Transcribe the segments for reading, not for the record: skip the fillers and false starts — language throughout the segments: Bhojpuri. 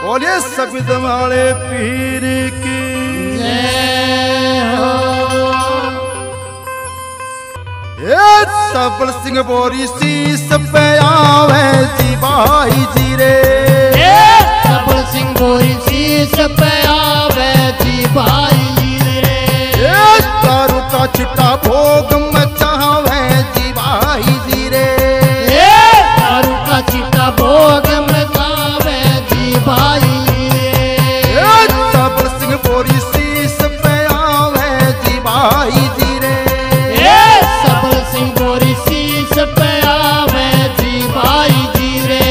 बोलिए सबिद वाले पीर की जय हो। सबल सिंह बोरी शीस पे आवे जी भाई जी रे। सबल सिंह बोरी शीस पे आवे जी भाई जी रे। दारू का चिट्टा भोग मचावे जी भाई जी रे। दारू का चिट्टा भोग मचावे जी भाई जी रे। सबल सिंह बोरी शीस पे आवे जी भाई जी रे। सबल सिंह बोरी शीस पे आवे जी भाई जी रे।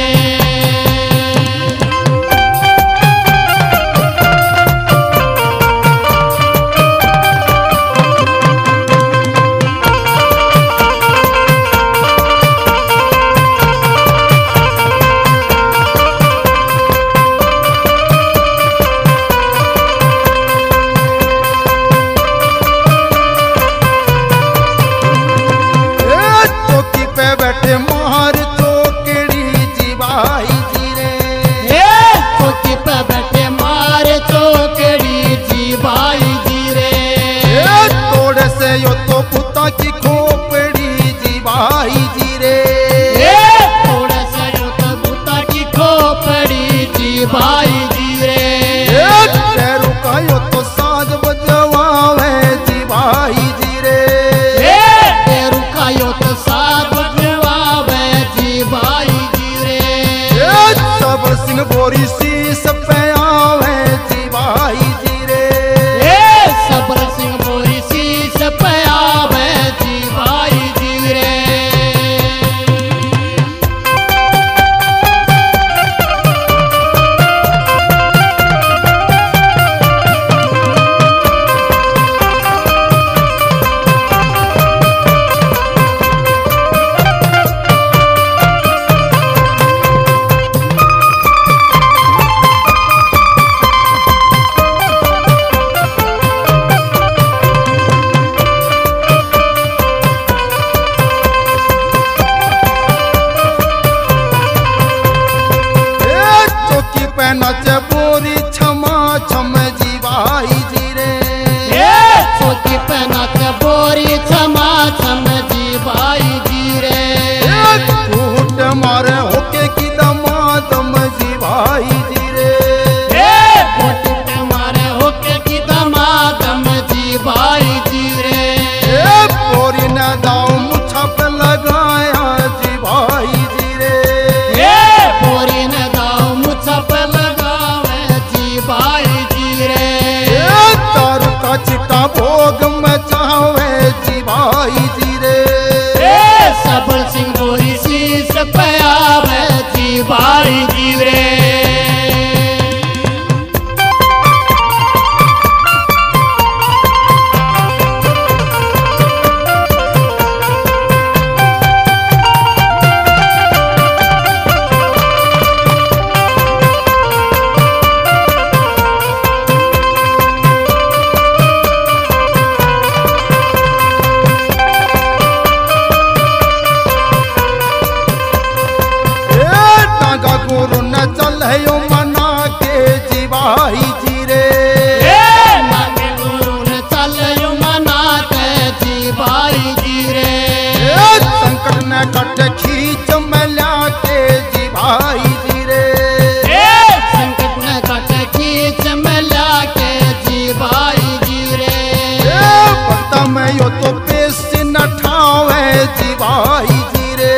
मार चौकड़ी जी भाई जी रे। चौकी पे बैठे मार चौकड़ी जी भाई जी रे। तोड़े से यो तो पुता की खोपड़ी जी भाई जी रे। तोड़े से यो तो पुता की खोपड़ी जी भाई जी रे। पैरों का यो तो साज बजवावे जी भाई जी रे। पैरों का यो तो साज सबल सिंह बोरी शीस पे आवे जी भाई जी रे। सबल सिंह बोरी शीस पे आवे जी भाई जी रे। नाचे बोरी छमा छम जी भाई जी रे। चौकी पे नाचे बोरी छमा छम जी भाई जी रे। टूट मारे होके की दमादम जी भाई जी रे। टूट मारे होके की दमादम जी भाई जी रे। बोरी ने दाव मुछा पे लगाया जी भाई जी रे। बोरी ने दाव मुछा पे भाई जी रे। दारू का चिट्टा भोग मचावे जी भाई जी रे। सबल सिंह बोरी शीस पे आवे जी भाई जी रे। गुरु न चलो मना के जी भाई जी रे। गुरु न चलो मना के जी भाई जी रे। संकट न कट खींच मिला के जी भाई जी रे। संकट न कट खींच मिला के जी भाई जी रे। पता मैं यो तो पेश न ठावे जी भाई जी रे।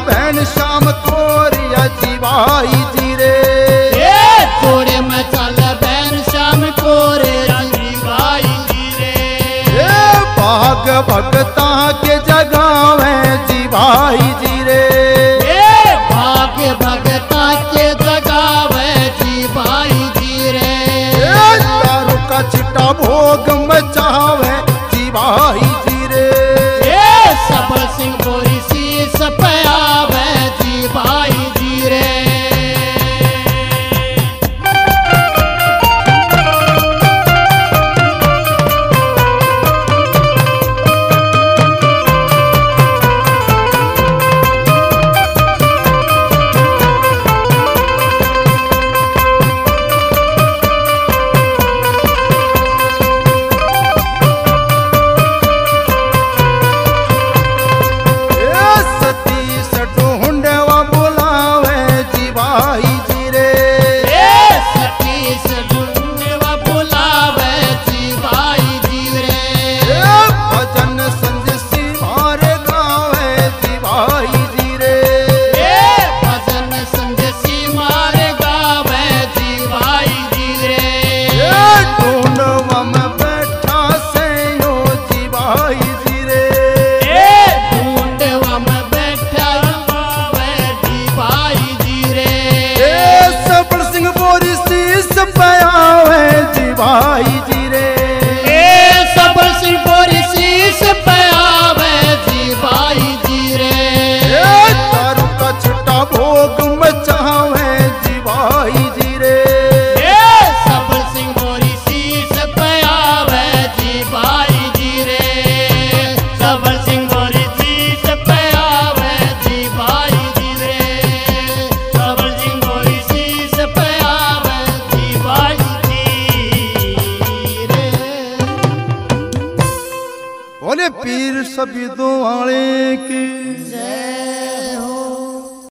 बहन शाम कोरिया जी भाई जी रे। जोड़े में चल बहन शाम कोरे जी भाई जी रे। भाग भगता के जगावे जी भाई जी रे। भाग भगता के जगावे जी भाई जी रे। दारू का चिट्टा भोग मचावे जी भाई जी रे। सबल सिंह बोरी शीस पे आवे जी भाई जी रे। भाई जी रे। सबल सिंह बोरी शीस पे आवे जी भाई जी रे। दारू का छिट्टा भोग मचावे जी भाई जी रे। सबल सिंह बोरी शीस पे आवे जी भाई जी रे। सबल सिंह बोरी शीस पे आवे जी भाई जी रे। सबल सिंह बोरी शीस पे आवे जी भाई जी रे। बोले पीर सभी दो वाले की जय हो।